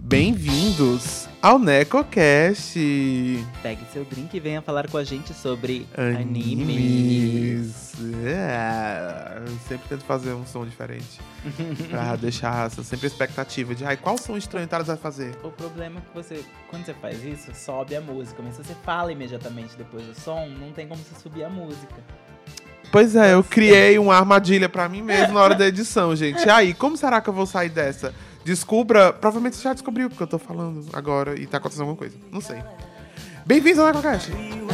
Bem-vindos ao NecoCast. Pegue seu drink e venha falar com a gente sobre animes. Eu sempre tento fazer um som diferente. Pra deixar sempre a expectativa de qual som estranho Thales vai fazer. O problema é que quando você faz isso, sobe a música. Mas se você fala imediatamente depois do som, não tem como você subir a música. Pois é, eu criei uma armadilha pra mim mesmo na hora da edição, gente. E aí, como será que eu vou sair dessa? Descubra, provavelmente você já descobriu porque eu tô falando agora e tá acontecendo alguma coisa. Não sei. Bem-vindos ao NecoCast.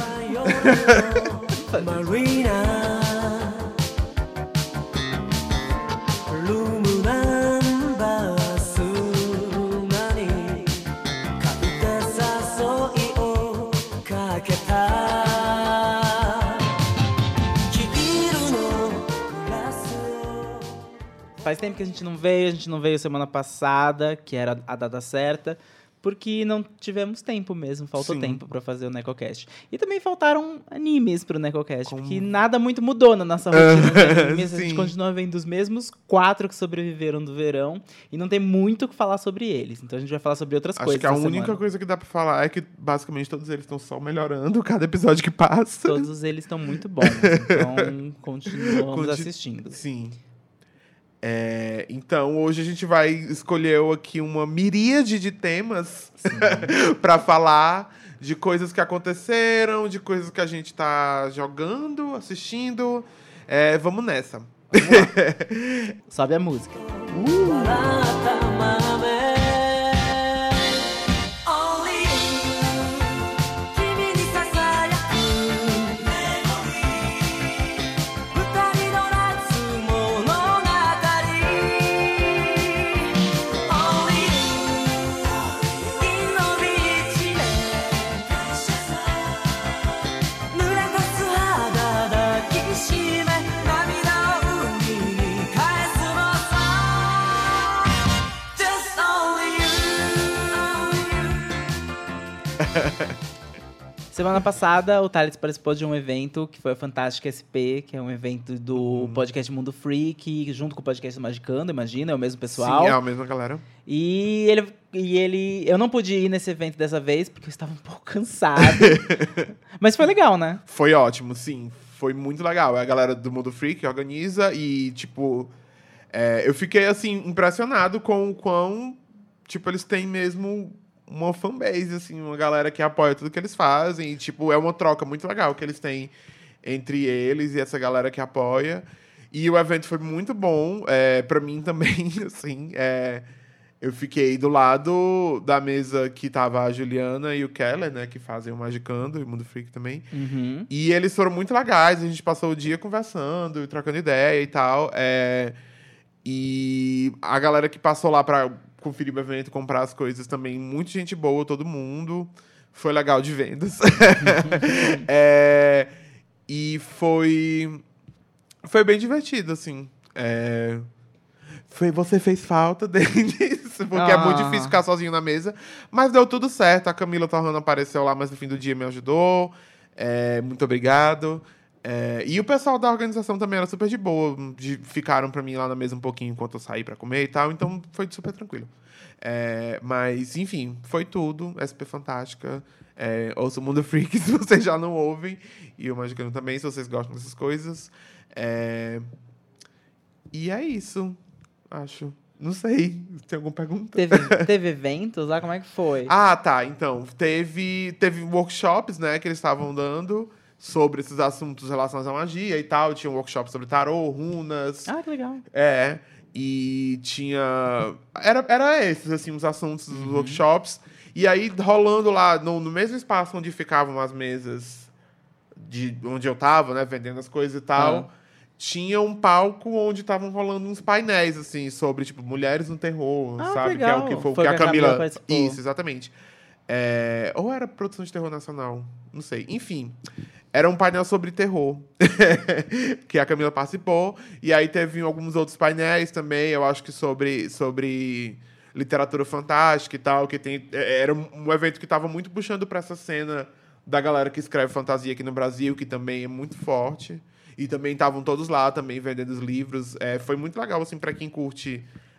Faz tempo que a gente não veio semana passada, que era a data certa, porque não tivemos tempo mesmo, faltou tempo pra fazer o NecoCast. E também faltaram animes pro NecoCast, porque nada muito mudou na nossa rotina de animes. A gente continua vendo os mesmos 4 que sobreviveram do verão, e não tem muito o que falar sobre eles. Então a gente vai falar sobre outras coisas. Acho que a única coisa que dá pra falar é que basicamente todos eles estão só melhorando cada episódio que passa. Todos eles estão muito bons, então continuamos assistindo. Sim. Então, hoje a gente vai escolher aqui uma miríade de temas pra falar de coisas que aconteceram, de coisas que a gente tá jogando, assistindo. Vamos nessa. Vamos lá. Sobe a música. Semana passada, o Thales participou de um evento que foi a Fantástica SP, que é um evento do podcast Mundo Freak, junto com o podcast Magicando, imagina, é o mesmo pessoal. Sim, é a mesma galera. E eu não pude ir nesse evento dessa vez, porque eu estava um pouco cansado. Mas foi legal, né? Foi ótimo, sim. Foi muito legal. É a galera do Mundo Freak que organiza e, eu fiquei, assim, impressionado com o quão, eles têm mesmo uma fanbase, assim, uma galera que apoia tudo que eles fazem. E, é uma troca muito legal que eles têm entre eles e essa galera que apoia. E o evento foi muito bom. Pra mim também, assim, eu fiquei do lado da mesa que tava a Juliana e o Keller, né, que fazem o Magicando e o Mundo Freak também. Uhum. E eles foram muito legais. A gente passou o dia conversando, trocando ideia e tal. E a galera que passou lá pra conferir o evento, comprar as coisas também, muita gente boa, todo mundo. Foi legal de vendas. E foi bem divertido, assim. Você fez falta disso, porque é muito difícil ficar sozinho na mesa. Mas deu tudo certo. A Camila Torrano apareceu lá, mas no fim do dia me ajudou. Muito obrigado. E o pessoal da organização também era super de boa. Ficaram pra mim lá na mesa um pouquinho enquanto eu saí pra comer e tal. Então foi super tranquilo. Mas, enfim, foi tudo. SP Fantástica. Ouça o Mundo Freak se vocês já não ouvem. E o Magicano também, se vocês gostam dessas coisas. E é isso, acho. Não sei. Tem alguma pergunta? Teve eventos lá? Como é que foi? Ah, tá. Então, teve workshops, né, que eles estavam dando sobre esses assuntos relacionados à magia e tal. Tinha um workshop sobre tarô, runas. Ah, que legal. E tinha... Era esses, assim, os assuntos dos workshops. E aí, rolando lá, no mesmo espaço onde ficavam as mesas de onde eu tava, né, vendendo as coisas e tal, tinha um palco onde estavam rolando uns painéis, assim, sobre, mulheres no terror, sabe? Legal. Que é o Foi que a Camila participou. Isso, exatamente. Ou era produção de terror nacional? Não sei. Enfim, era um painel sobre terror que a Camila participou. E aí teve alguns outros painéis também, eu acho que sobre literatura fantástica e tal, que era um evento que estava muito puxando para essa cena da galera que escreve fantasia aqui no Brasil, que também é muito forte. E também estavam todos lá, também vendendo os livros. Foi muito legal, assim, para quem curte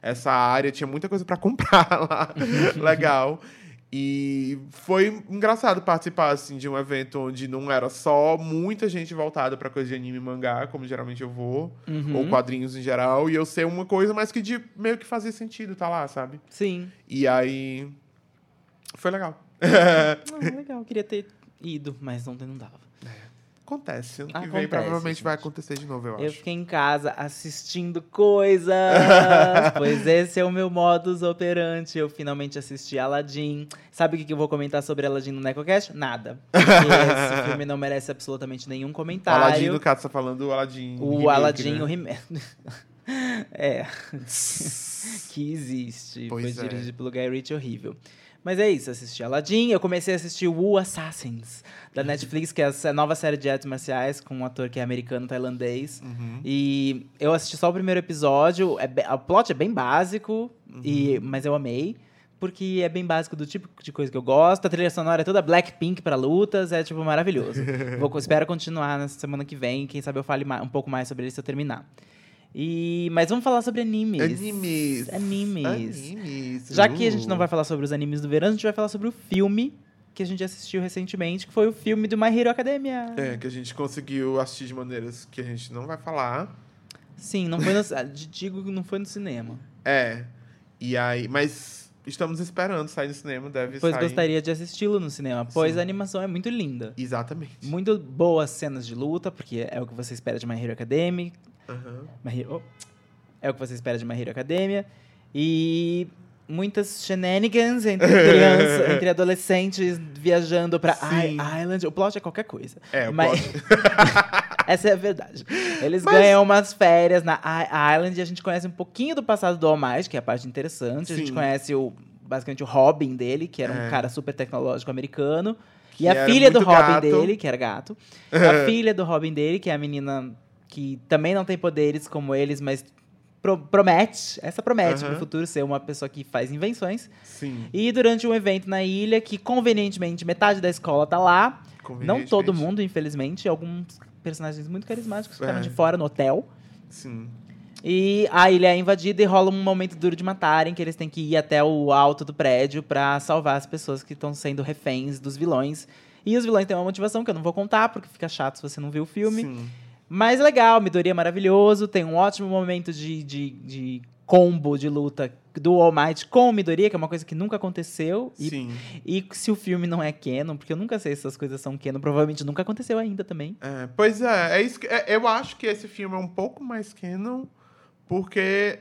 essa área, tinha muita coisa pra comprar lá. Legal. E foi engraçado participar, assim, de um evento onde não era só muita gente voltada pra coisa de anime e mangá, como geralmente eu vou, ou quadrinhos em geral, e eu ser uma coisa, mas que meio que fazia sentido tá lá, sabe? Sim. E aí... foi legal. Legal, queria ter ido, mas não dava. Acontece. Ano que vem provavelmente gente. vai acontecer de novo, eu acho. Eu fiquei em casa assistindo coisas, pois esse é o meu modus operandi. Eu finalmente assisti Aladdin. Sabe o que eu vou comentar sobre Aladdin no NecoCast? Nada. Porque esse filme não merece absolutamente nenhum comentário. Aladdin, no caso, você tá falando do Aladdin O remake, Aladdin, né? o remake. É. Que existe. Pois Foi é. dirigido pelo Guy Ritchie, horrível. Mas é isso, assisti Aladdin. Eu comecei a assistir Wu Assassins, da Netflix, que é a nova série de artes marciais, com um ator que é americano, tailandês. E eu assisti só o primeiro episódio. O plot é bem básico, mas eu amei. Porque é bem básico do tipo de coisa que eu gosto. A trilha sonora é toda Blackpink pra lutas. É, tipo, maravilhoso. Espero continuar na semana que vem. Quem sabe eu fale um pouco mais sobre ele se eu terminar. Mas vamos falar sobre animes. Animes. Já que a gente não vai falar sobre os animes do verão, a gente vai falar sobre o filme que a gente assistiu recentemente, que foi o filme do My Hero Academia. É, que a gente conseguiu assistir de maneiras que a gente não vai falar. Sim, não foi digo que não foi no cinema. É. E aí... Mas estamos esperando sair no cinema, deve Pois sair. gostaria de assisti-lo no cinema, pois Sim. a animação é muito linda. Exatamente. Muito boas cenas de luta, porque é o que você espera de My Hero Academia. É o que você espera de My Hero Academia. E muitas shenanigans entre adolescentes viajando pra Sim. Island. O plot é qualquer coisa. O mas plot. essa é a verdade. Eles ganham umas férias na Island e a gente conhece um pouquinho do passado do All Might, que é a parte interessante. A gente Sim. conhece basicamente o Robin dele, que era um cara super tecnológico americano. Que E a era filha do muito Robin gato. dele, que era gato. A filha do Robin dele, que é a menina que também não tem poderes como eles, mas promete pro futuro ser uma pessoa que faz invenções. Sim. E durante um evento na ilha, que convenientemente metade da escola tá lá. Não todo mundo, infelizmente. Alguns personagens muito carismáticos ficaram de fora no hotel. Sim. E a ilha é invadida e rola um momento duro de matarem, que eles têm que ir até o alto do prédio pra salvar as pessoas que estão sendo reféns dos vilões. E os vilões têm uma motivação que eu não vou contar, porque fica chato se você não viu o filme. Sim. Mas legal, Midori é maravilhoso, tem um ótimo momento de combo de luta do All Might com o Midoriya, que é uma coisa que nunca aconteceu. Sim. E se o filme não é canon, porque eu nunca sei se essas coisas são canon, provavelmente nunca aconteceu ainda também. Pois é isso eu acho que esse filme é um pouco mais canon, porque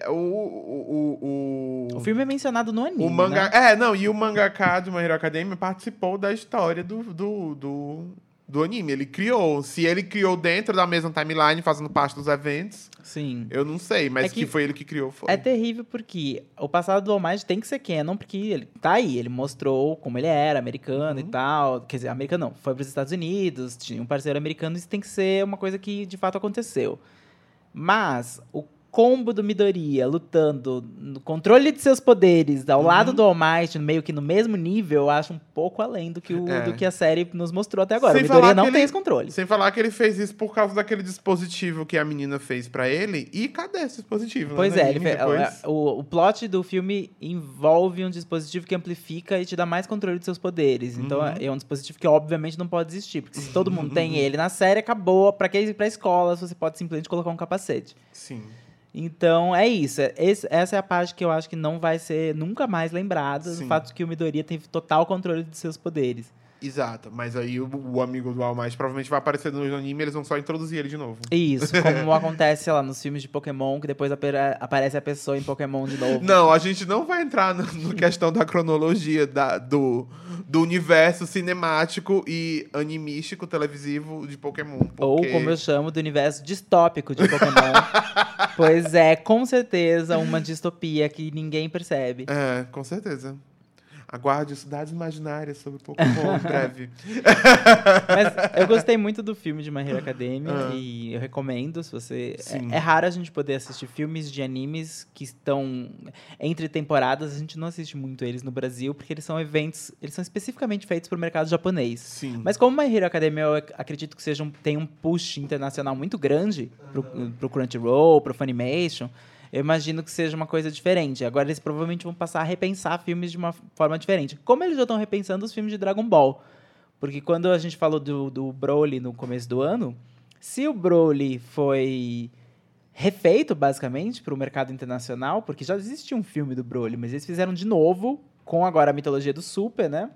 O filme é mencionado no anime, o mangá, né? e o mangaka do My Hero Academia participou da história do anime. Ele criou. Se ele criou dentro da mesma timeline, fazendo parte dos eventos, Sim. eu não sei, mas É que que foi ele que criou, foi. É terrível porque o passado do All Might tem que ser canon, porque ele tá aí, ele mostrou como ele era, americano e tal. Quer dizer, americano não, foi para os Estados Unidos, tinha um parceiro americano, isso tem que ser uma coisa que de fato aconteceu. Mas o combo do Midoriya lutando no controle de seus poderes ao lado do All Might, meio que no mesmo nível, eu acho um pouco além do que, do que a série nos mostrou até agora. Sem O Midoriya falar não que tem ele- esse controle. Sem falar que ele fez isso por causa daquele dispositivo que a menina fez pra ele. E cadê esse dispositivo? Pois né, é, no ele anime depois? o plot do filme envolve um dispositivo que amplifica e te dá mais controle de seus poderes. Então é um dispositivo que obviamente não pode existir, porque se todo mundo tem ele na série, acabou. Pra que ir pra escola se você pode simplesmente colocar um capacete? Sim. Então é isso. Essa é a parte que eu acho que não vai ser nunca mais lembrada, Sim. do fato de que o Midoriya tem total controle de seus poderes. Exato, mas aí o amigo do All Might provavelmente vai aparecer no anime e eles vão só introduzir ele de novo. Isso, como acontece, sei lá, nos filmes de Pokémon, que depois aparece a pessoa em Pokémon de novo. Não, a gente não vai entrar no questão da cronologia do universo cinemático e animístico televisivo de Pokémon. Ou, porque- como eu chamo, do universo distópico de Pokémon. Pois é, com certeza, uma distopia que ninguém percebe. É, com certeza. Aguarde Cidades Imaginárias sobre Pokémon em breve. Mas eu gostei muito do filme de My Hero Academia e eu recomendo, se você... Sim. É raro a gente poder assistir filmes de animes que estão entre temporadas. A gente não assiste muito eles no Brasil, porque eles são especificamente feitos para o mercado japonês. Sim. Mas como My Hero Academia, eu acredito que tem um push internacional muito grande pro Crunchyroll, pro Funimation, eu imagino que seja uma coisa diferente. Agora eles provavelmente vão passar a repensar filmes de uma forma diferente. Como eles já estão repensando os filmes de Dragon Ball. Porque quando a gente falou do Broly no começo do ano, se o Broly foi refeito, basicamente, para o mercado internacional, porque já existia um filme do Broly, mas eles fizeram de novo, com agora a mitologia do Super, né?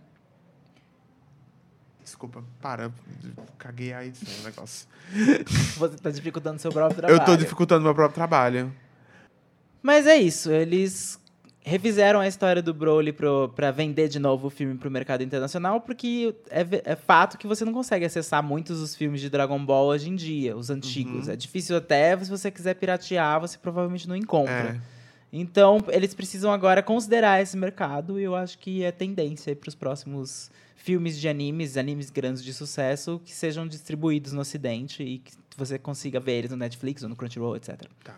Desculpa, caguei aí esse negócio. Você tá dificultando seu próprio trabalho. Eu tô dificultando meu próprio trabalho. Mas é isso, eles refizeram a história do Broly pra vender de novo o filme pro mercado internacional, porque é fato que você não consegue acessar muitos dos filmes de Dragon Ball hoje em dia, os antigos. É difícil até, se você quiser piratear, você provavelmente não encontra. Então, eles precisam agora considerar esse mercado, e eu acho que é tendência para os próximos filmes de animes grandes de sucesso, que sejam distribuídos no Ocidente e que você consiga ver eles no Netflix ou no Crunchyroll, etc. Tá.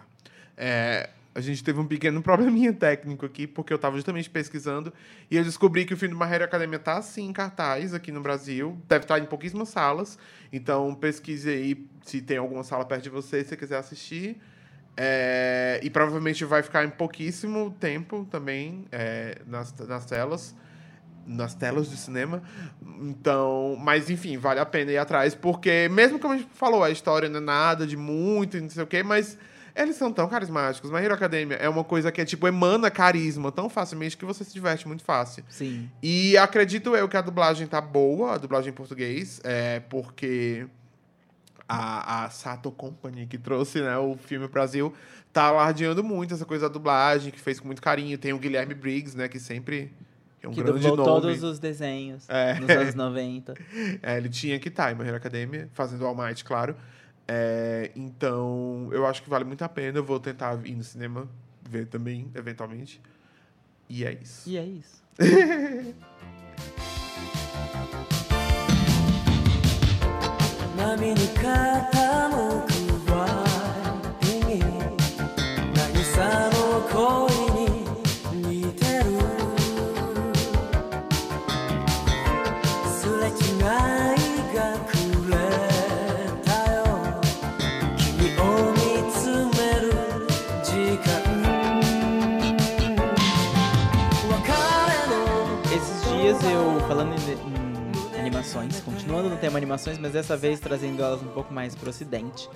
A gente teve um pequeno probleminha técnico aqui, porque eu estava justamente pesquisando e eu descobri que o filme do My Hero Academia está, sim, em cartaz aqui no Brasil. Deve estar em pouquíssimas salas. Então, pesquise aí se tem alguma sala perto de você, se você quiser assistir. E provavelmente vai ficar em pouquíssimo tempo também nas telas. Nas telas do cinema. Então, mas enfim, vale a pena ir atrás, porque mesmo como a gente falou, a história não é nada de muito, não sei o quê, mas eles são tão carismáticos. My Hero Academia é uma coisa que emana carisma tão facilmente que você se diverte muito fácil. Sim. E acredito eu que a dublagem tá boa, a dublagem em português, porque a Sato Company, que trouxe, né, o filme pro Brasil, tá alardeando muito essa coisa da dublagem, que fez com muito carinho. Tem o Guilherme Briggs, né, que sempre é um que grande dublou nome. todos os desenhos nos anos 90. Ele tinha que estar em My Hero Academia, fazendo All Might, claro. Então, eu acho que vale muito a pena. Eu vou tentar ir no cinema ver também, eventualmente. E é isso. E é isso. 波に傾くワインに渚の恋に似てるすれ違いがくれたよ君を見つめる時間別れの Esses dias eu, falando em animações, continuando no tema animações, mas dessa vez trazendo elas um pouco mais pro ocidente,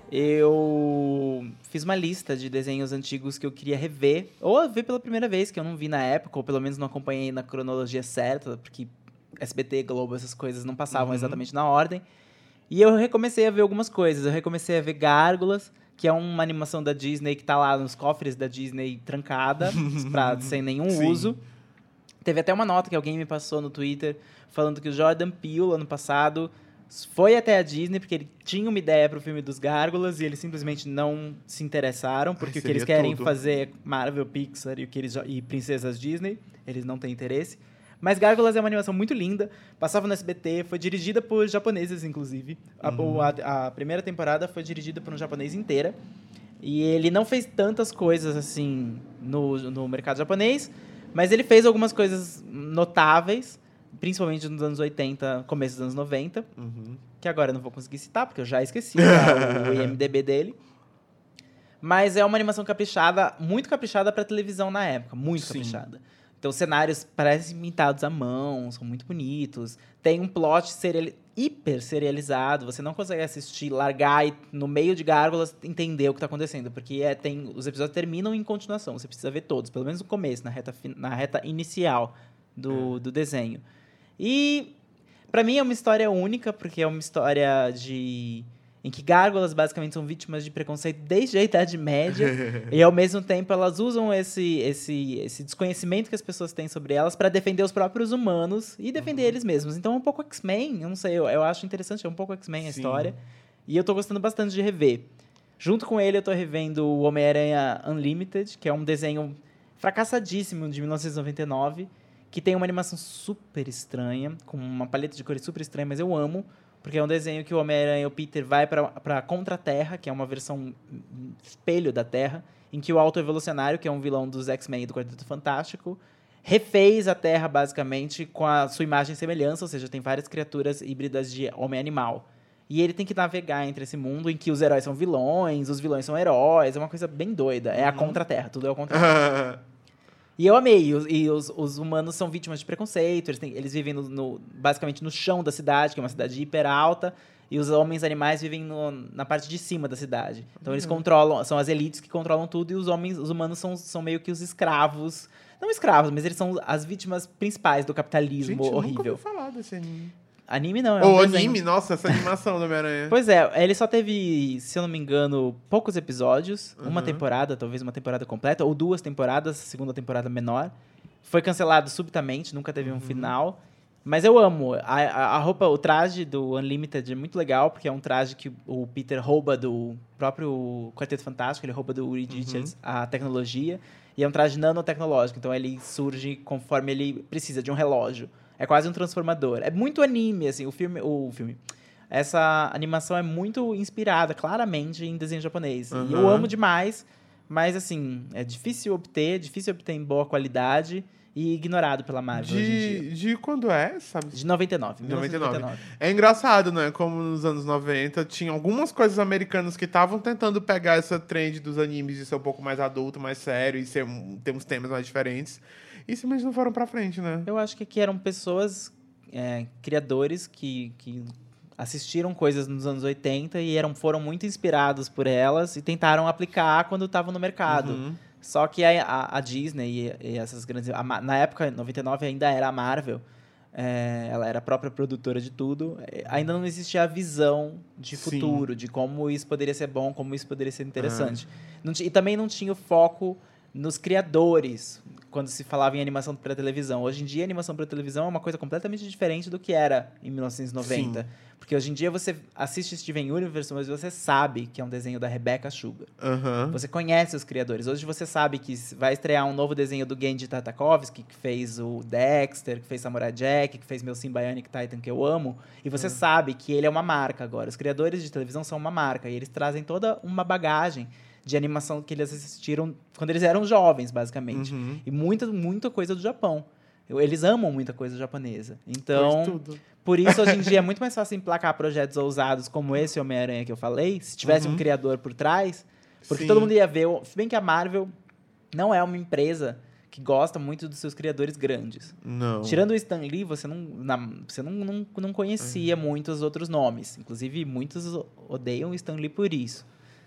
eu fiz uma lista de desenhos antigos que eu queria rever, ou ver pela primeira vez, que eu não vi na época, ou pelo menos não acompanhei na cronologia certa, porque SBT, Globo, essas coisas não passavam exatamente na ordem. E eu recomecei a ver algumas coisas. Eu recomecei a ver Gárgulas, que é uma animação da Disney que tá lá nos cofres da Disney trancada, sem nenhum Sim. uso. Teve até uma nota que alguém me passou no Twitter falando que o Jordan Peele, ano passado, foi até a Disney porque ele tinha uma ideia pro filme dos Gárgulas e eles simplesmente não se interessaram, porque o que eles seria querem tudo. fazer é Marvel, Pixar e princesas Disney. Eles não têm interesse. Mas Gárgulas é uma animação muito linda, passava no SBT, foi dirigida por japoneses, inclusive. A primeira temporada foi dirigida por um japonês inteira. E ele não fez tantas coisas assim no mercado japonês, mas ele fez algumas coisas notáveis, principalmente nos anos 80, começo dos anos 90, que agora eu não vou conseguir citar, porque eu já esqueci o IMDb dele. Mas é uma animação caprichada, muito caprichada para televisão na época, muito Sim. caprichada. Então, os cenários parecem pintados à mão, são muito bonitos. Tem um plot hiper serializado. Você não consegue assistir, largar e, no meio de Gárgulas, entender o que está acontecendo. Porque os episódios terminam em continuação. Você precisa ver todos, pelo menos no começo, na reta inicial do desenho. E, pra mim, é uma história única, porque é uma história em que gárgulas basicamente são vítimas de preconceito desde a Idade Média e, ao mesmo tempo, elas usam esse desconhecimento que as pessoas têm sobre elas para defender os próprios humanos e defender eles mesmos. Então, é um pouco X-Men, eu não sei, eu acho interessante, é um pouco X-Men a Sim. história. E eu tô gostando bastante de rever. Junto com ele, eu tô revendo o Homem-Aranha Unlimited, que é um desenho fracassadíssimo de 1999, que tem uma animação super estranha, com uma paleta de cores super estranha, mas eu amo. Porque é um desenho que o Homem-Aranha e o Peter vai para Contra a Terra, que é uma versão espelho da Terra, em que o Autoevolucionário, que é um vilão dos X-Men e do Quarteto Fantástico, refez a Terra, basicamente, com a sua imagem e semelhança, ou seja, tem várias criaturas híbridas de homem-animal. E ele tem que navegar entre esse mundo em que os heróis são vilões, os vilões são heróis. É uma coisa bem doida. É a contra-terra, tudo é o contra-terra. E eu amei. Os humanos são vítimas de preconceito. Eles vivem basicamente no chão da cidade, que é uma cidade hiper alta. E os homens animais vivem na parte de cima da cidade. Então eles controlam, são as elites que controlam tudo. E os humanos são meio que os escravos. Não escravos, mas eles são as vítimas principais do capitalismo Gente, horrível. nunca ouvi falar desse anime. Anime não, é Ou um desenho. anime, nossa, essa animação do Homem-Aranha. Pois é, ele só teve, se eu não me engano, poucos episódios. Uma temporada, talvez uma temporada completa. Ou 2 temporadas, segunda temporada menor. Foi cancelado subitamente, nunca teve um final. Mas eu amo. A roupa, o traje do Unlimited é muito legal, porque é um traje que o Peter rouba do próprio Quarteto Fantástico, ele rouba do Reed Richards a tecnologia. E é um traje nanotecnológico, então ele surge conforme ele precisa de um relógio. É quase um transformador. É muito anime, assim, o filme. Essa animação é muito inspirada, claramente, em desenho japonês. E eu amo demais, mas, assim, é difícil obter em boa qualidade e ignorado pela Marvel hoje em dia. De quando é, sabe? De 99. 99. É engraçado, né? Como nos anos 90 tinha algumas coisas americanas que estavam tentando pegar essa trend dos animes de ser um pouco mais adulto, mais sério e ter uns temas mais diferentes. E simplesmente não foram pra frente, né? Eu acho que aqui eram pessoas, criadores que assistiram coisas nos anos 80 e foram muito inspirados por elas e tentaram aplicar quando estavam no mercado. Só que a Disney e essas grandes... Na época, em 99, ainda era a Marvel. Ela era a própria produtora de tudo. Ainda não existia a visão de futuro, de como isso poderia ser bom, como isso poderia ser interessante. E também não tinha o foco nos criadores, quando se falava em animação para televisão. Hoje em dia, a animação para televisão é uma coisa completamente diferente do que era em 1990. Sim. Porque hoje em dia você assiste Steven Universe, mas você sabe que é um desenho da Rebecca Sugar. Você conhece os criadores. Hoje você sabe que vai estrear um novo desenho do Genji Tartakovsky, que fez o Dexter, que fez Samurai Jack, que fez meu Sim Bionic Titan, que eu amo. E você sabe que ele é uma marca agora. Os criadores de televisão são uma marca. E eles trazem toda uma bagagem de animação que eles assistiram quando eles eram jovens, basicamente. E muita coisa do Japão. Eles amam muita coisa japonesa. Então, por isso, hoje em dia, é muito mais fácil emplacar projetos ousados como esse Homem-Aranha que eu falei, se tivesse um criador por trás, porque todo mundo ia ver. Se bem que a Marvel não é uma empresa que gosta muito dos seus criadores grandes. Não. Tirando o Stan Lee, você não conhecia muitos outros nomes. Inclusive, muitos odeiam o Stan Lee por isso.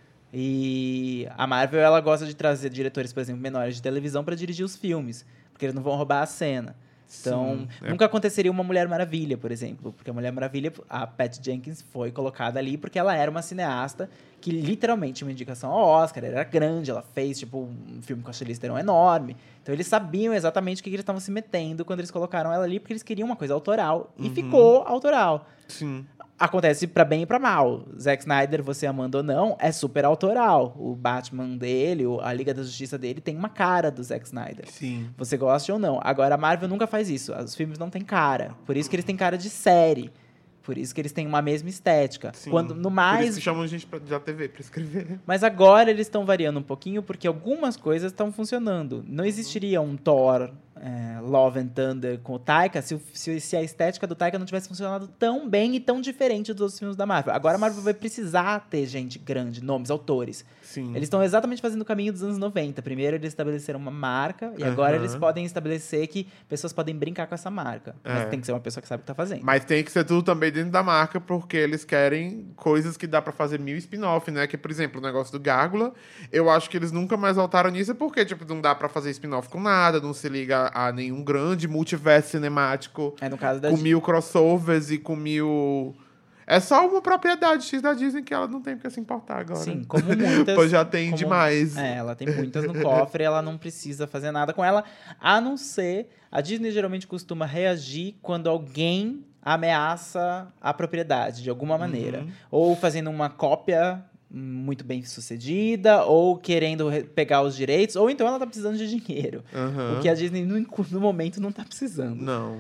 E a Marvel, ela gosta de trazer diretores, por exemplo, menores de televisão para dirigir os filmes, porque eles não vão roubar a cena. Então, nunca aconteceria uma Mulher Maravilha, por exemplo, porque a Mulher Maravilha, a Patty Jenkins, foi colocada ali porque ela era uma cineasta que literalmente tinha uma indicação ao Oscar, era grande, ela fez, tipo, um filme com a Charlize Theron enorme. Então, eles sabiam exatamente o que eles estavam se metendo quando eles colocaram ela ali, porque eles queriam uma coisa autoral. E ficou autoral. Sim. Acontece pra bem e pra mal. Zack Snyder, você amando ou não, é super autoral. O Batman dele, a Liga da Justiça dele, tem uma cara do Zack Snyder. Sim. Você gosta ou não. Agora, a Marvel nunca faz isso. Os filmes não têm cara. Por isso que eles têm cara de série. Por isso que eles têm uma mesma estética. Sim. Quando, no mais... Por isso que chamam gente da TV pra escrever. Mas agora eles estão variando um pouquinho porque algumas coisas estão funcionando. Não existiria um Thor, Love and Thunder com o Taika se a estética do Taika não tivesse funcionado tão bem e tão diferente dos outros filmes da Marvel. Agora a Marvel vai precisar ter gente grande, nomes, autores. Sim. Eles estão exatamente fazendo o caminho dos anos 90. Primeiro eles estabeleceram uma marca e agora eles podem estabelecer que pessoas podem brincar com essa marca. Mas tem que ser uma pessoa que sabe o que tá fazendo. Mas tem que ser tudo também dentro da marca, porque eles querem coisas que dá pra fazer 1000 spin-off, né? Que, por exemplo, o negócio do Gárgula, eu acho que eles nunca mais voltaram nisso, porque, tipo, não dá pra fazer spin-off com nada, não se liga a nenhum grande multiverso cinemático No caso da com 1000 crossovers e com 1000... É só uma propriedade X da Disney que ela não tem porque se importar agora. Sim, como muitas. Pois já tem demais. Ela tem muitas no cofre, ela não precisa fazer nada com ela, a não ser... A Disney geralmente costuma reagir quando alguém ameaça a propriedade, de alguma maneira. Ou fazendo uma cópia muito bem sucedida, ou querendo pegar os direitos, ou então ela tá precisando de dinheiro. O que a Disney, no momento, não tá precisando. Não.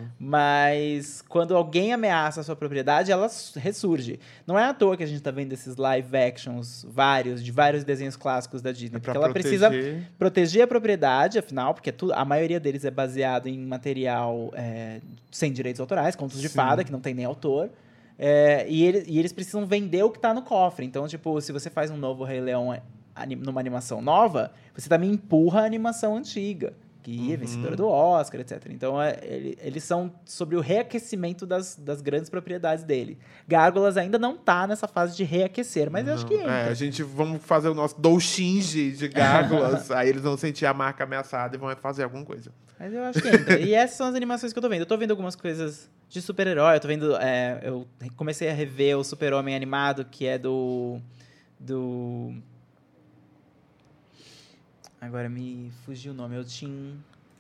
Mas quando alguém ameaça a sua propriedade, ela ressurge. Não é à toa que a gente tá vendo esses live actions de vários desenhos clássicos da Disney. Porque ela precisa proteger a propriedade, afinal, porque a maioria deles é baseado em material sem direitos autorais, contos de fada, que não tem nem autor. E eles precisam vender o que tá no cofre. Então, tipo, se você faz um novo Rei Leão numa animação nova, você também empurra a animação antiga, que é vencedora do Oscar, etc. Então, eles são sobre o reaquecimento das grandes propriedades dele. Gárgulas ainda não tá nessa fase de reaquecer, mas eu acho que entra. A gente vamos fazer o nosso Doushinji de Gárgulas, aí eles vão sentir a marca ameaçada e vão fazer alguma coisa. Mas eu acho que entra. E essas são as animações que eu tô vendo. Eu tô vendo algumas coisas de super-herói. Eu tô vendo... eu comecei a rever o Super-Homem animado, que é do... Agora me fugiu o nome. Eu tinha...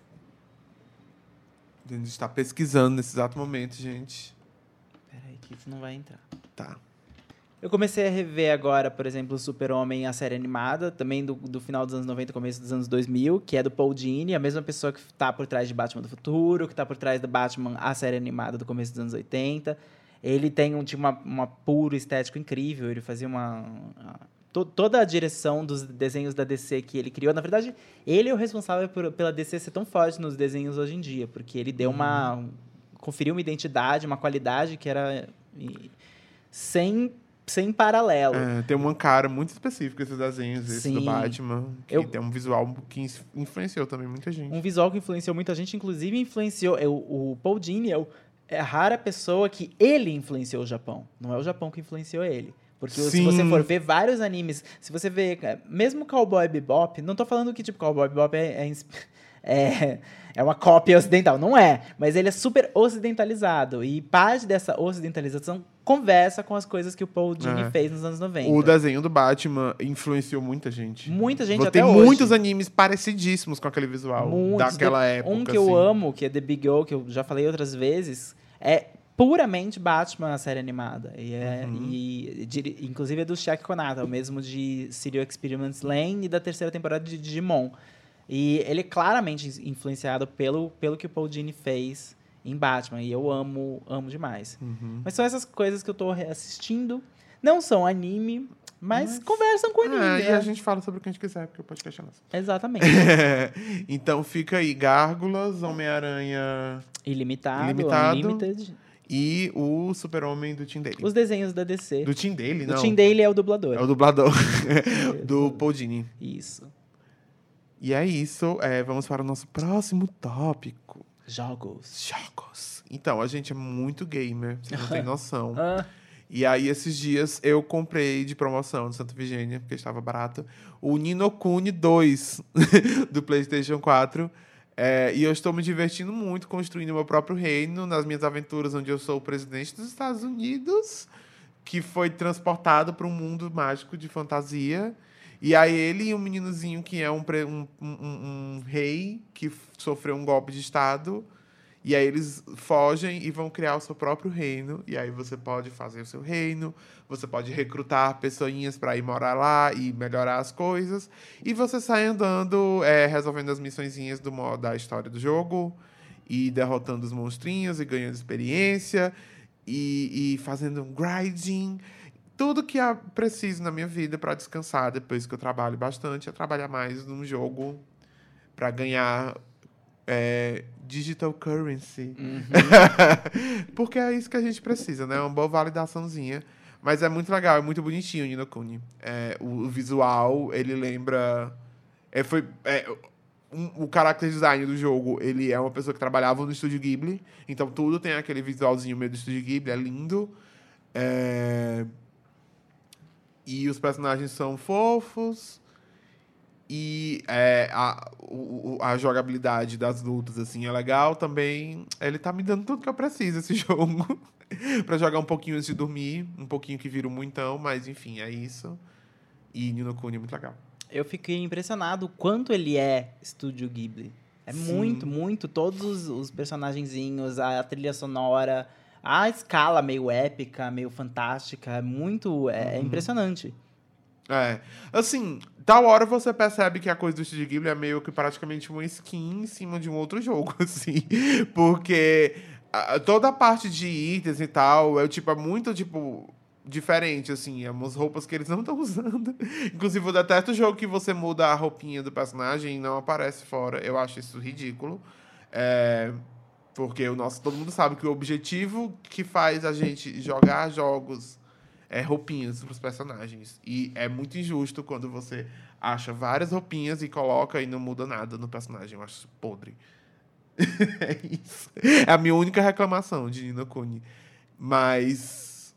A gente está pesquisando nesse exato momento, gente. Peraí, que isso não vai entrar. Tá. Eu comecei a rever agora, por exemplo, o Super-Homem, a série animada, também do final dos anos 90, começo dos anos 2000, que é do Paul Dini, a mesma pessoa que tá por trás de Batman do Futuro, que tá por trás da Batman, a série animada do começo dos anos 80. Ele tinha uma puro estético incrível, ele fazia toda a direção dos desenhos da DC que ele criou. Na verdade, ele é o responsável pela DC ser tão forte nos desenhos hoje em dia, porque ele deu conferiu uma identidade, uma qualidade que era sem paralelo. Tem uma cara muito específica esses desenhos, esse do Sim. Batman, que tem um visual que influenciou também muita gente. Um visual que influenciou muita gente, inclusive influenciou... O Paul Dini é a rara pessoa que ele influenciou o Japão. Não é o Japão que influenciou ele. Porque se Sim. você for ver vários animes, se você ver... Mesmo Cowboy Bebop, não tô falando que tipo Cowboy Bebop é uma cópia ocidental. Não é. Mas ele é super ocidentalizado. E parte dessa ocidentalização conversa com as coisas que o Paul Dini fez nos anos 90. O desenho do Batman influenciou muita gente. Muita gente Tem até hoje. muitos animes parecidíssimos com aquele visual daquela época. Um que eu amo, que é The Big O, que eu já falei outras vezes, é puramente Batman, a série animada. Inclusive é do Shaq Konata, o mesmo de Serial Experiments Lain e da terceira temporada de Digimon. E ele é claramente influenciado pelo que o Paul Dini fez em Batman. E eu amo demais. Mas são essas coisas que eu tô assistindo. Não são anime, mas conversam com anime. E a gente fala sobre o que a gente quiser, porque o podcast é nosso. Exatamente. Então fica aí, Gárgulas, Homem-Aranha Ilimitado, Unlimited. E o Super-Homem do Tim Daly. Os desenhos da DC. Do Tim Daly, não? O Tim Daly é o dublador. É o dublador do Paul Dini. Isso. E é isso. Vamos para o nosso próximo tópico. Jogos. Então, a gente é muito gamer, você não tem noção. E aí, esses dias, eu comprei de promoção de Santa Virgínia, porque estava barato, o Ni no Kuni 2 do PlayStation 4. E eu estou me divertindo muito construindo o meu próprio reino nas minhas aventuras, onde eu sou o presidente dos Estados Unidos, que foi transportado para um mundo mágico de fantasia. E aí ele e um meninozinho que é um rei que sofreu um golpe de estado. E aí eles fogem e vão criar o seu próprio reino. E aí você pode fazer o seu reino, você pode recrutar pessoinhas para ir morar lá e melhorar as coisas. E você sai andando, resolvendo as missõezinhas da história do jogo, e derrotando os monstrinhos, e ganhando experiência, e fazendo um grinding. Tudo que eu preciso na minha vida para descansar depois que eu trabalho bastante é trabalhar mais num jogo para ganhar digital currency. Porque é isso que a gente precisa, né? Uma boa validaçãozinha. Mas é muito legal, é muito bonitinho o Ni no Kuni. O visual, ele lembra... O character design do jogo, ele é uma pessoa que trabalhava no Estúdio Ghibli. Então tudo tem aquele visualzinho meio do Estúdio Ghibli, é lindo. E os personagens são fofos. E a jogabilidade das lutas, assim, é legal também. Ele tá me dando tudo que eu preciso, esse jogo. Pra jogar um pouquinho antes de dormir. Um pouquinho que vira um muitão, mas enfim, é isso. E Ni no Kuni é muito legal. Eu fiquei impressionado o quanto ele é Estúdio Ghibli. É muito, muito. Todos os personagenzinhos, a trilha sonora, a escala meio épica, meio fantástica. É muito... É impressionante. Assim, tal hora você percebe que a coisa do Estúdio Ghibli é meio que praticamente uma skin em cima de um outro jogo, assim. Porque toda a parte de itens e tal é muito, diferente, assim. É umas roupas que eles não estão usando. Inclusive, eu detesto o jogo que você muda a roupinha do personagem e não aparece fora. Eu acho isso ridículo. Porque todo mundo sabe que o objetivo que faz a gente jogar jogos é roupinhas pros personagens. E é muito injusto quando você acha várias roupinhas e coloca e não muda nada no personagem. Eu acho isso podre. É isso. É a minha única reclamação de Ni no Kuni. Mas...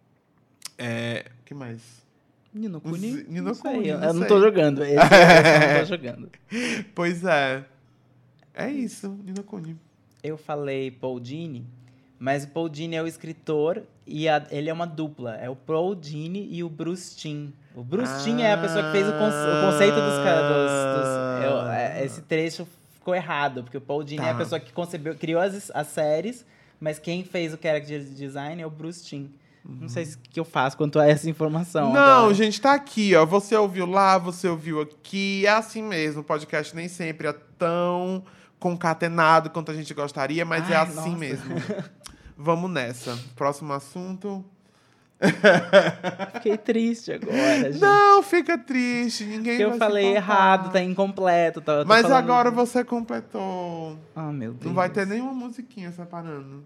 O que mais? Ni no Kuni? Ni no Não sei, Kuni, eu não não sei. tô jogando. Esse eu não tô jogando. Pois é. É isso, Ni no Kuni. Eu falei Paul Dini, mas o Paul Dini é o escritor e ele é uma dupla. É o Paul Dini e o Bruce Timm. O Bruce Timm é a pessoa que fez o conceito dos caras. Esse trecho ficou errado, porque o Paul Dini é a pessoa que criou as séries, mas quem fez o character design é o Bruce Timm. Não sei o que eu faço quanto a essa informação. Não, agora. gente, tá aqui, ó. Você ouviu lá, você ouviu aqui. É assim mesmo. O podcast nem sempre é tão concatenado quanto a gente gostaria, mas é assim nossa. mesmo. Vamos nessa. Próximo assunto. Fiquei triste agora, gente. Não, fica triste. Ninguém Porque eu vai se falei importar. errado, tá incompleto. Tô Mas falando- agora você completou. Ah, meu Deus. Não vai ter nenhuma musiquinha separando.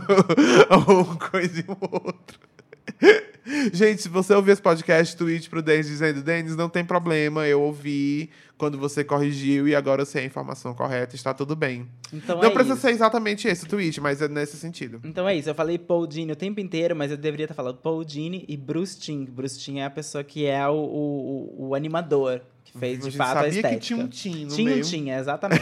Ou uma coisa e outra. Gente, se você ouvir esse podcast, tweet pro Denis dizendo: Denis, não tem problema, eu ouvi quando você corrigiu e agora eu sei a informação correta, está tudo bem. Então Não é precisa isso. ser exatamente esse o tweet, mas é nesse sentido. Então é isso, eu falei Paul Dini o tempo inteiro, mas eu deveria estar falando Paul Dini e Bruce Timm. Bruce Timm é a pessoa que é o animador, que fez de Você fato a sabia estética. que tinha um Tim no Tinha meio. um Tim, exatamente.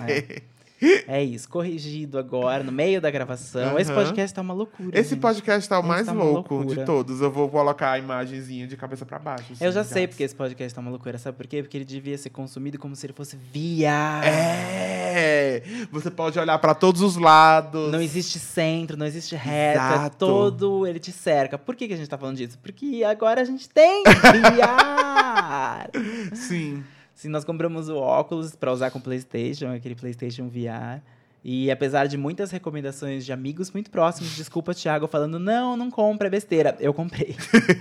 É isso, corrigido agora, no meio da gravação. Esse Aham. podcast tá uma loucura. Esse gente. podcast tá o Esse mais tá uma louco loucura. de todos. Eu vou colocar a imagenzinha de cabeça pra baixo. assim, Eu já sei gás. porque esse podcast tá uma loucura. Sabe por quê? Porque ele devia ser consumido como se ele fosse via. É! Você pode olhar pra todos os lados. Não existe centro, não existe reta, Exato. todo ele te cerca. Por que a gente tá falando disso? Porque agora a gente tem VR! Sim. Sim, nós compramos o óculos pra usar com o PlayStation, aquele PlayStation VR. E apesar de muitas recomendações de amigos muito próximos, desculpa, Thiago, falando, não compra, é besteira. Eu comprei.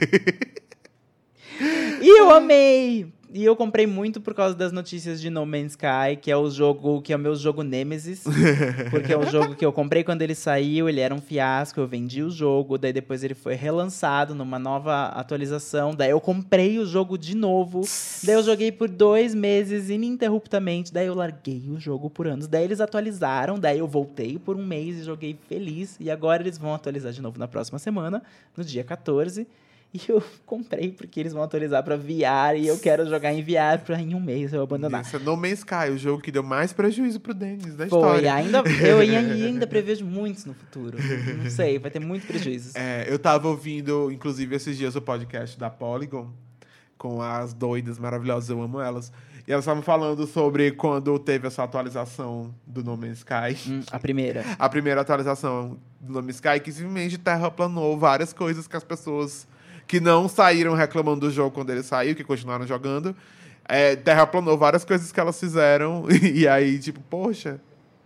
E eu amei! E eu comprei muito por causa das notícias de No Man's Sky, que é o meu jogo Nemesis. Porque é um jogo que eu comprei quando ele saiu, ele era um fiasco, eu vendi o jogo, daí depois ele foi relançado numa nova atualização, daí eu comprei o jogo de novo, daí eu joguei por 2 meses ininterruptamente, daí eu larguei o jogo por anos, daí eles atualizaram, daí eu voltei por 1 mês e joguei feliz, e agora eles vão atualizar de novo na próxima semana, no dia 14, e eu comprei porque eles vão atualizar pra VR e eu quero jogar em VR pra em 1 mês eu abandonar. Esse é No Man's Sky, o jogo que deu mais prejuízo pro Denis da Foi, história. eu ainda prevejo muitos no futuro. Não sei, vai ter muitos prejuízos. Eu tava ouvindo, inclusive, esses dias o podcast da Polygon com as doidas maravilhosas, eu amo elas. E elas estavam falando sobre quando teve essa atualização do No Man's Sky. A primeira. A primeira atualização do No Man's Sky, que simplesmente terraplanou várias coisas que as pessoas que não saíram reclamando do jogo quando ele saiu, que continuaram jogando, terraplanou várias coisas que elas fizeram. E aí, tipo, poxa,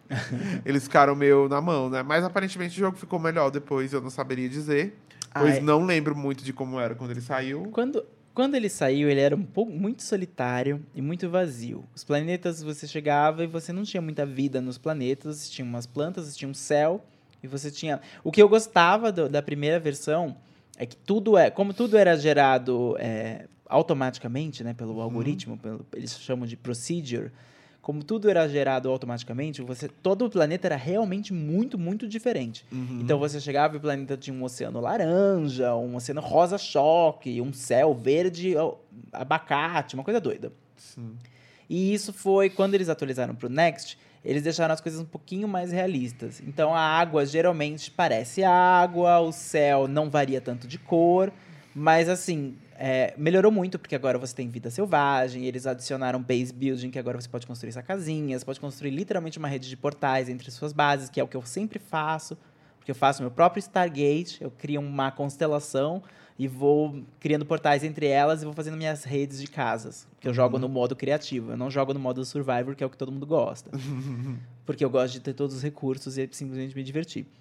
eles ficaram meio na mão, né? Mas aparentemente o jogo ficou melhor depois, eu não saberia dizer. Pois não lembro muito de como era quando ele saiu. Quando ele saiu, ele era muito solitário e muito vazio. Os planetas, você chegava e você não tinha muita vida nos planetas. Tinha umas plantas, tinha um céu. E você tinha... O que eu gostava da primeira versão é que como tudo era gerado automaticamente, né, pelo algoritmo, eles chamam de procedure. Como tudo era gerado automaticamente, todo o planeta era realmente muito, muito diferente. Então você chegava e o planeta tinha um oceano laranja, um oceano rosa-choque, um céu verde abacate, uma coisa doida. Sim. E isso foi, quando eles atualizaram para o Next, eles deixaram as coisas um pouquinho mais realistas. Então a água geralmente parece água, o céu não varia tanto de cor, mas assim... melhorou muito, porque agora você tem vida selvagem, eles adicionaram base building, que agora você pode construir sua casinha, você pode construir literalmente uma rede de portais entre suas bases, que é o que eu sempre faço, porque eu faço meu próprio Stargate, eu crio uma constelação e vou criando portais entre elas e vou fazendo minhas redes de casas, que eu jogo no modo criativo, eu não jogo no modo Survivor, que é o que todo mundo gosta, porque eu gosto de ter todos os recursos e simplesmente me divertir.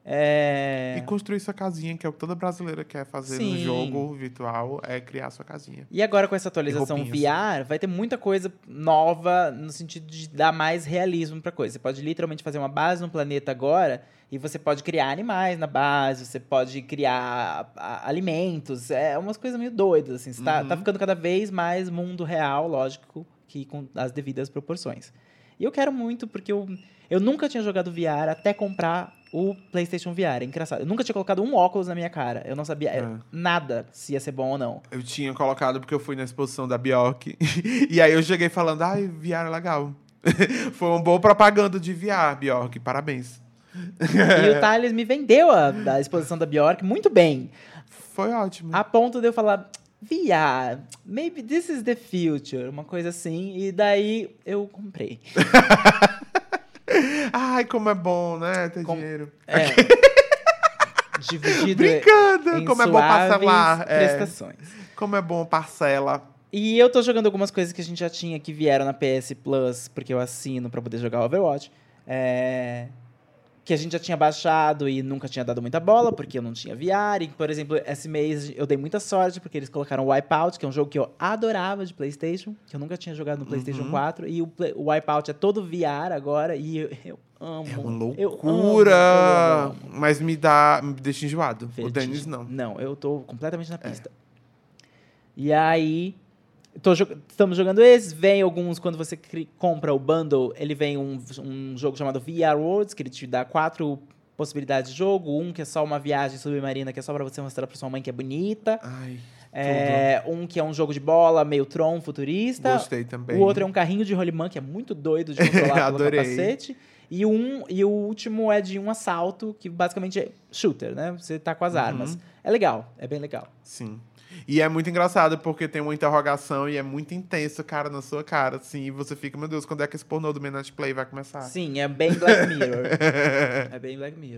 E construir sua casinha, que é o que toda brasileira quer fazer no jogo virtual, é criar sua casinha. E agora com essa atualização VR, vai ter muita coisa nova no sentido de dar mais realismo pra coisa. Você pode literalmente fazer uma base no planeta agora e você pode criar animais na base, você pode criar alimentos, umas coisas meio doidas, assim. Você tá ficando cada vez mais mundo real, lógico, que com as devidas proporções. E eu quero muito, porque eu nunca tinha jogado VR até comprar o PlayStation VR. É engraçado. Eu nunca tinha colocado um óculos na minha cara. Eu não sabia nada se ia ser bom ou não. Eu tinha colocado porque eu fui na exposição da Bjork. E aí eu cheguei falando, VR é legal. Foi uma boa propaganda de VR, Bjork. Parabéns. E o Thales me vendeu a exposição da Bjork muito bem. Foi ótimo. A ponto de eu falar... VR, maybe this is the future, uma coisa assim, e daí eu comprei. Ai, como é bom, né, ter dinheiro. Dividido Brincando, em como é bom parcelar. prestações. Como é bom parcela. E eu tô jogando algumas coisas que a gente já tinha, que vieram na PS Plus, porque eu assino pra poder jogar Overwatch. Que a gente já tinha baixado e nunca tinha dado muita bola, porque eu não tinha VR. E, por exemplo, esse mês eu dei muita sorte, porque eles colocaram o Wipeout, que é um jogo que eu adorava de PlayStation, que eu nunca tinha jogado no PlayStation 4. E o Wipeout é todo VR agora, e eu amo. É uma loucura! Eu amo. Mas me deixa enjoado. O Dennis não. Não, eu tô completamente na pista. E aí... Estamos jogando esses, vem alguns, quando você compra o bundle, ele vem um jogo chamado VR Worlds, que ele te dá 4 possibilidades de jogo, um que é só uma viagem submarina, que é só pra você mostrar pra sua mãe que é bonita. Ai, um que é um jogo de bola, meio Tron, futurista. Gostei também. O outro é um carrinho de rolimã, que é muito doido de controlar pelo capacete. E o último é de um assalto, que basicamente é shooter, né? Você tá com as armas. É legal, é bem legal. Sim. E é muito engraçado, porque tem uma interrogação e é muito intenso, cara, na sua cara, assim, e você fica, meu Deus, quando é que esse pornô do Men at Play vai começar? Sim, é bem Black Mirror. É bem Black Mirror.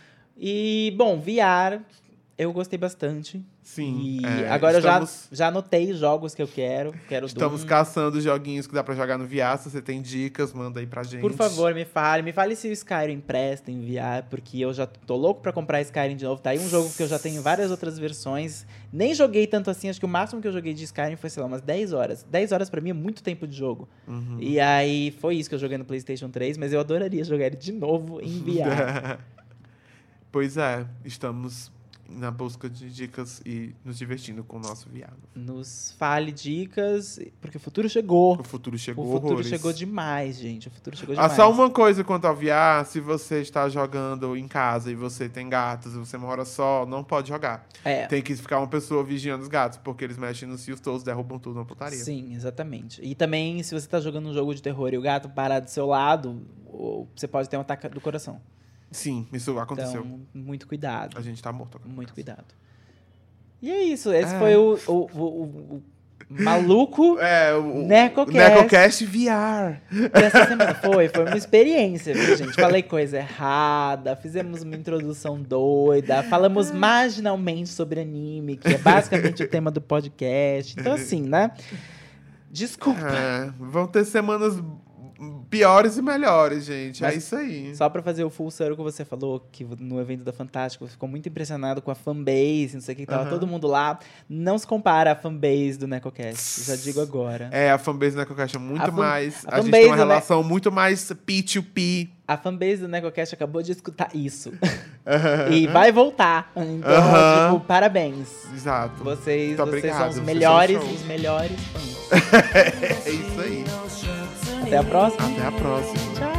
E, bom, VR, eu gostei bastante. Sim. E agora eu já anotei jogos que eu quero. Estamos caçando joguinhos que dá pra jogar no VR. Se você tem dicas, manda aí pra gente. Por favor, me fale se o Skyrim presta em VR, porque eu já tô louco pra comprar Skyrim de novo. Tá aí um jogo que eu já tenho várias outras versões. Nem joguei tanto assim, acho que o máximo que eu joguei de Skyrim foi, sei lá, umas 10 horas. 10 horas pra mim é muito tempo de jogo. E aí foi isso que eu joguei no PlayStation 3, mas eu adoraria jogar ele de novo em VR. Pois é, estamos na busca de dicas e nos divertindo com o nosso VR. Nos fale dicas, porque o futuro chegou. O futuro chegou. O futuro horrores. chegou demais, gente. O futuro chegou demais. Só uma coisa quanto ao VR, se você está jogando em casa e você tem gatos e você mora só, não pode jogar. Tem que ficar uma pessoa vigiando os gatos, porque eles mexem nos fios todos, derrubam tudo na putaria. Sim, exatamente. E também, se você está jogando um jogo de terror e o gato parar do seu lado, você pode ter um ataque do coração. Sim, isso aconteceu. Então, muito cuidado. A gente tá morto. Muito cuidado. E é isso. Esse foi o maluco Necocast VR. Dessa semana. Foi uma experiência, viu, gente? Falei coisa errada, fizemos uma introdução doida, falamos marginalmente sobre anime, que é basicamente o tema do podcast. Então, assim, né? Desculpa. Vão ter semanas piores e melhores, gente. Mas é isso aí. Só pra fazer o full circle que você falou, que no evento da Fantástico ficou muito impressionado com a fanbase, não sei o que, tava todo mundo lá. Não se compara a fanbase do Necocast, já digo agora. A fanbase do Necocast é muito mais... A gente tem uma relação muito mais P2P. A fanbase do Necocast acabou de escutar isso. E vai voltar. Então, tipo, parabéns. Exato. Vocês são os melhores fãs. É isso aí. Até a próxima. Até a próxima. Tchau.